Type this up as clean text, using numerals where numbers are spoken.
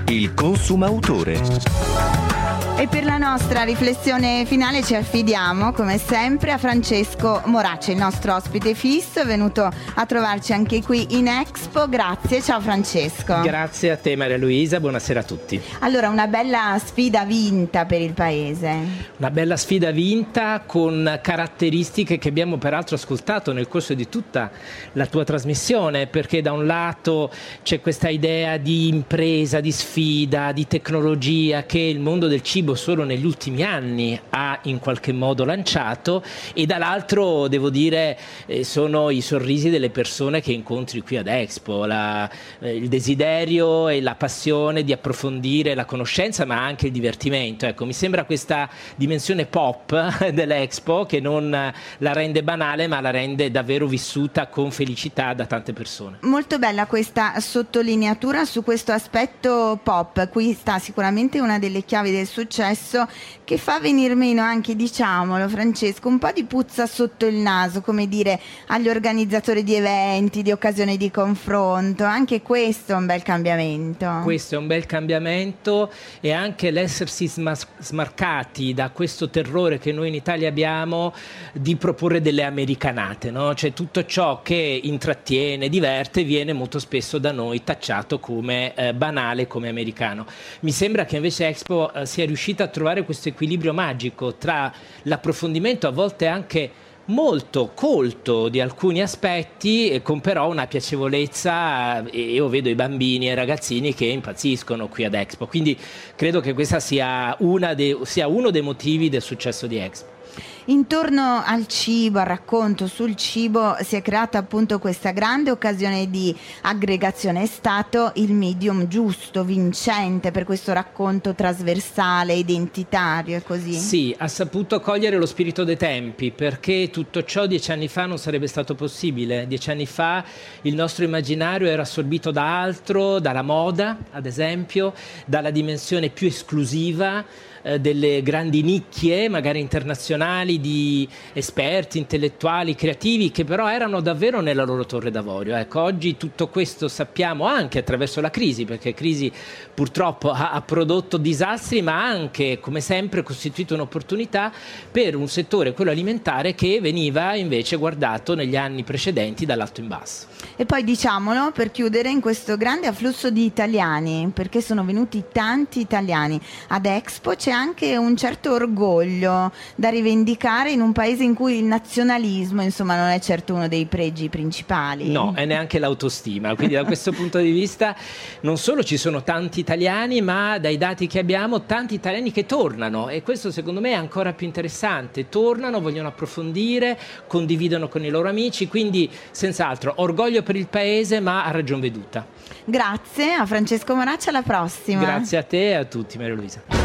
il consumautore. E per la nostra riflessione finale ci affidiamo, come sempre, a Francesco Moraccia, il nostro ospite fisso, è venuto a trovarci anche qui in Expo. Grazie, ciao Francesco. Grazie a te Maria Luisa, buonasera a tutti. Allora, una bella sfida vinta per il Paese. Una bella sfida vinta con caratteristiche che abbiamo peraltro ascoltato nel corso di tutta la tua trasmissione, perché da un lato c'è questa idea di impresa, di sfida, di tecnologia che il mondo del cibo solo negli ultimi anni ha in qualche modo lanciato, e dall'altro devo dire sono i sorrisi delle persone che incontri qui ad Expo, il desiderio e la passione di approfondire la conoscenza ma anche il divertimento. Ecco, mi sembra questa dimensione pop dell'Expo che non la rende banale ma la rende davvero vissuta con felicità da tante persone. Molto bella questa sottolineatura su questo aspetto pop. Qui sta sicuramente una delle chiavi del successo, che fa venir meno anche, diciamolo Francesco, un po' di puzza sotto il naso, come dire, agli organizzatori di eventi, di occasioni di confronto. Anche questo è un bel cambiamento. Questo è un bel cambiamento, e anche l'essersi smarcati da questo terrore che noi in Italia abbiamo di proporre delle americanate, no? Cioè tutto ciò che intrattiene, diverte, viene molto spesso da noi tacciato come banale, come americano. Mi sembra che invece Expo sia riuscita a trovare questo equilibrio magico tra l'approfondimento, a volte anche molto colto, di alcuni aspetti, e con però una piacevolezza, e io vedo i bambini e i ragazzini che impazziscono qui ad Expo, quindi credo che questa sia uno dei motivi del successo di Expo. Intorno al cibo, al racconto sul cibo, si è creata appunto questa grande occasione di aggregazione. È stato il medium giusto, vincente per questo racconto trasversale, identitario e così? Sì, ha saputo cogliere lo spirito dei tempi, perché tutto ciò 10 anni fa non sarebbe stato possibile. 10 anni fa il nostro immaginario era assorbito da altro, dalla moda ad esempio, dalla dimensione più esclusiva delle grandi nicchie, magari internazionali, di esperti, intellettuali, creativi, che però erano davvero nella loro torre d'avorio. Ecco, oggi tutto questo sappiamo anche attraverso la crisi, perché crisi purtroppo ha prodotto disastri, ma anche, come sempre, costituito un'opportunità per un settore, quello alimentare, che veniva invece guardato negli anni precedenti dall'alto in basso. E poi, diciamolo, per chiudere, in questo grande afflusso di italiani, perché sono venuti tanti italiani ad Expo, c'è anche un certo orgoglio da rivendicare in un paese in cui il nazionalismo, insomma, non è certo uno dei pregi principali. No, e neanche l'autostima. Quindi da questo punto di vista non solo ci sono tanti italiani, ma dai dati che abbiamo tanti italiani che tornano, e questo secondo me è ancora più interessante. Tornano, vogliono approfondire, condividono con i loro amici, quindi senz'altro orgoglio per il paese, ma a ragion veduta. Grazie a Francesco Moraccia, alla prossima. Grazie a te e a tutti, Maria Luisa.